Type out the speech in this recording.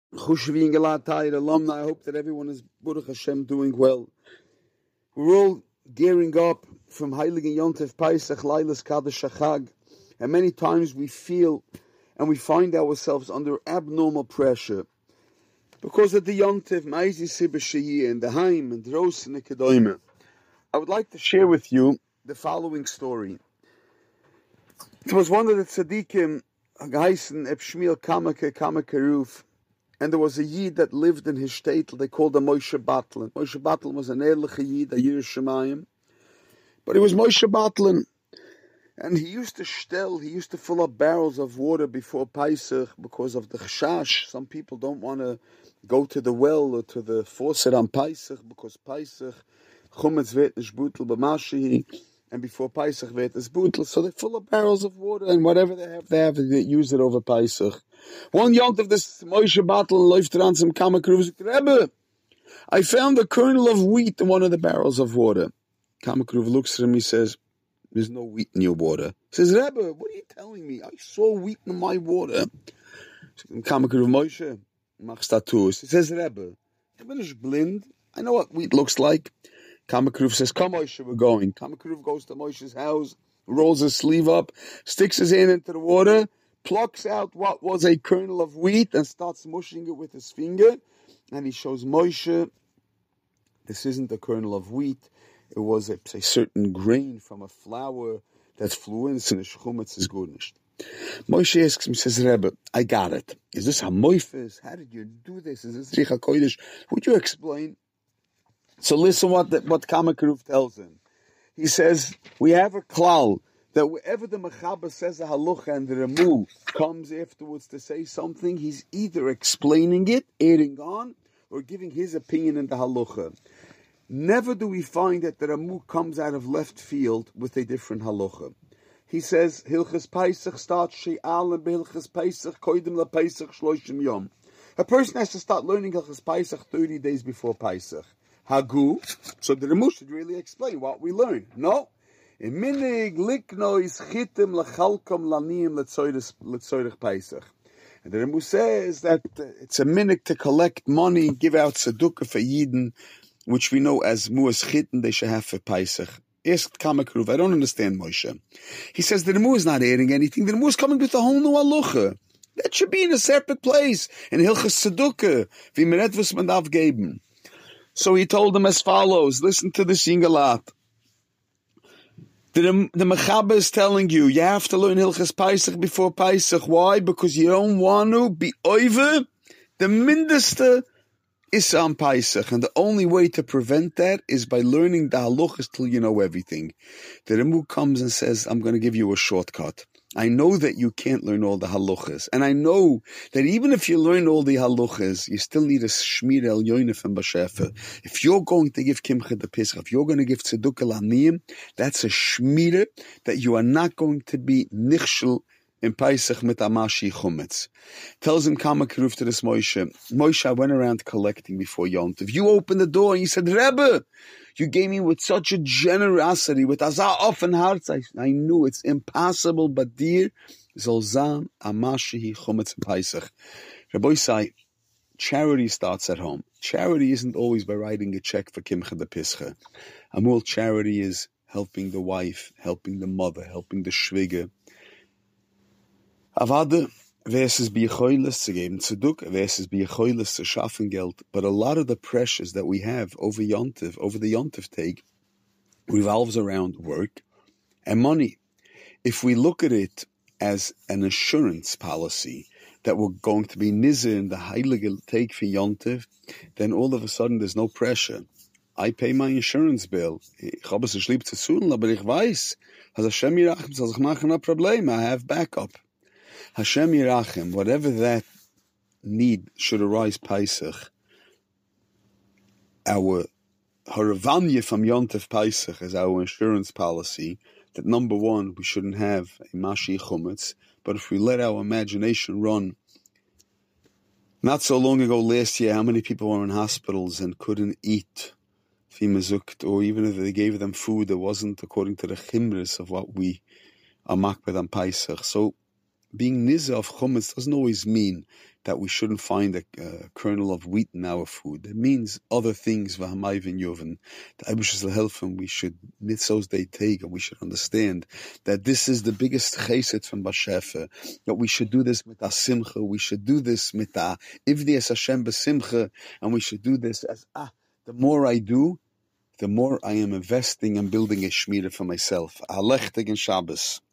Chushvi Galatayir alumni. I hope that everyone is Baruch Hashem doing well. We're all gearing up from Heiligen Yontif Pesach, Lailas Kaddish Chag, and many times we feel and we find ourselves under abnormal pressure because of the Yontif, Ma'isi Sibashiyah, and the Haim, and the Ros and the Kedoyme. I would like to share with you the following story. It was one of the tzaddikim, Geheißen Ebshmiel Kamake Ruf, and there was a Yid that lived in his state. They called him Moshe Batlin. Moshe Batlin was an Ehrlich Yid, a Yir Shemayim, but he was Moshe Batlin. And he used to fill up barrels of water before Pesach because of the chashash. Some people don't want to go to the well or to the faucet on Pesach because Pesach, Chumetz wird nicht butel b'mashihi, and before Pesach wird es butel. So they fill up barrels of water, and whatever they use it over Pesach. One yont of this Moshe Batlin läuft around some Kamakruv. Rebbe, I found a kernel of wheat in one of the barrels of water. Kamakruv looks at him, he says, there's no wheat in your water. He says, Rebbe, what are you telling me? I saw wheat in my water. Kamakruv Moshe, machst du? He says, Rebbe, ich bin nicht blind. I know what wheat looks like. Kamakruv says, come Moshe, we're going. Kamakruv goes to Moshe's house, rolls his sleeve up, sticks his hand into the water, plucks out what was a kernel of wheat and starts mushing it with his finger. And he shows Moshe, this isn't a kernel of wheat. It was a certain grain from a flour that flew in, so the Chumetz is good. Moshe asks him, says, Rebbe, I got it. Is this Hamoifis? How did you do this? Is this Richa Kodesh? Would you explain? So listen what Kamakruv tells him. He says, we have a klal that wherever the Mechaber says a halacha and the Ramu comes afterwards to say something, he's either explaining it, adding on, or giving his opinion in the halacha. Never do we find that the Ramu comes out of left field with a different halacha. He says, Hilchas Pesach starts She'al and Hilchas Pesach Koidim La Pesach Shloshim Yom. A person has to start learning Hilchas Pesach 30 days before Pesach. Hagu, so the Ramu should really explain what we learn. No. Minig liknois chitim lachalkom laniyim letzoyrich Pesach. And the Ramu says that it's a minig to collect money, give out tzedukah for Yidden, which we know as muas chitten they should have for Pesach. Asked Kamakruv, I don't understand Moshe. He says the Ramu is not adding anything. The Ramu is coming with a whole new halacha. That should be in a separate place. In Hilchas Tzedukah, v'meret v'smadav geben. So he told them as follows. Listen to the Singalat. The Mechaber is telling you have to learn Hilchas Pesach before Pesach. Why? Because you don't want to be over the mindeste is on Pesach, and the only way to prevent that is by learning the halachas till you know everything. The Ramu comes and says, I'm going to give you a shortcut. I know that you can't learn all the halachas, and I know that even if you learn all the halachas, you still need a shmir el yoinef and bashefer. If you're going to give kimcha the Pesach, if you're going to give tzedukah laniyim, that's a shmir that you are not going to be nichshel in Pesach mit Amashi Chumetz. Tells him Kamakruv to this Moshe. Moshe, I went around collecting before Yom Tov. You opened the door and you said, Rebbe, you gave me with such a generosity, with azah offen hearts. I knew it's impossible, but dear, Zolzan Amashi Chumetz Pesach. Rabbi say, charity starts at home. Charity isn't always by writing a check for Kimcha de Pischa. Amul charity is helping the wife, helping the mother, helping the shviger. Avada, wer es biyechoiles zu geben tzeduk, wer es biyechoiles zu schaffen Geld. But a lot of the pressures that we have over the Yontif take, revolves around work and money. If we look at it as an assurance policy that we're going to be nizir in the heilige take for Yontif, then all of a sudden there's no pressure. I pay my insurance bill. Ich habe es lieb zu tun, aber ich weiß, als Hashem yirachem soll sich machen a problem. I have backup. Hashem Yirachem, whatever that need should arise Pesach, our Haravanya from Yontif Pesach is our insurance policy that number one, we shouldn't have a Mashi Chumetz, but if we let our imagination run, not so long ago last year, how many people were in hospitals and couldn't eat Fimazukt, or even if they gave them food that wasn't according to the chimris of what we are makbed on Pesach. So being niza of chumash doesn't always mean that we shouldn't find a kernel of wheat in our food. It means other things. V'hamayvin yoven. The Eibushes lehelfen. We should nitzos they take, and we should understand that this is the biggest chesed from Bashefer. That we should do this with a simcha. We should do this with a ivdi es Hashem besimcha, and we should do this as the more I do, the more I am investing and building a shmira for myself. Alech tegen Shabbos.